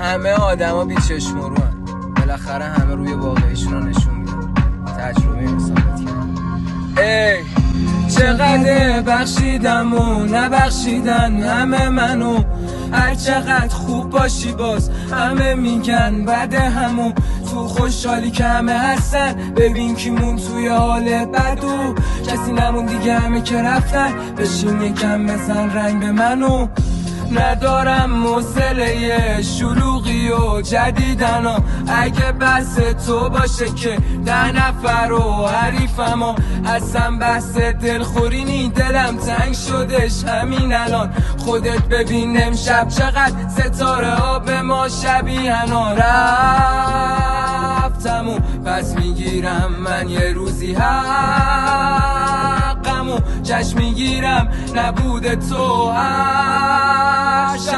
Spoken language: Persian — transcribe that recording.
همه آدما بیچشم و روان، بالاخره همه روی واقعیشون رو نشون میدن. تجربه اینو ثابت کرد. ای چقدر بخشیدم و نبخشیدن همه منو، هر چقدر خوب باشی باز همه میگن بد همو. تو خوشحالی که همه هستن، ببین کی مون توی حال بدو. کسی نمون دیگه، همه که رفتن. بشین یکم بزن رنگ به منو. ندارم حوصله شلوغی و جدیدنا، اگه بحث تو باشه که 10 نفر و حریفم و اصلا بحث دلخوری نی. دلم تنگ شدش همین الان، خودت ببین امشب چقدر ستاره ها به ما شبیهنا. رفتم و پس میگیرم من یه روزی حقم و جشن میگیرم نبود تو.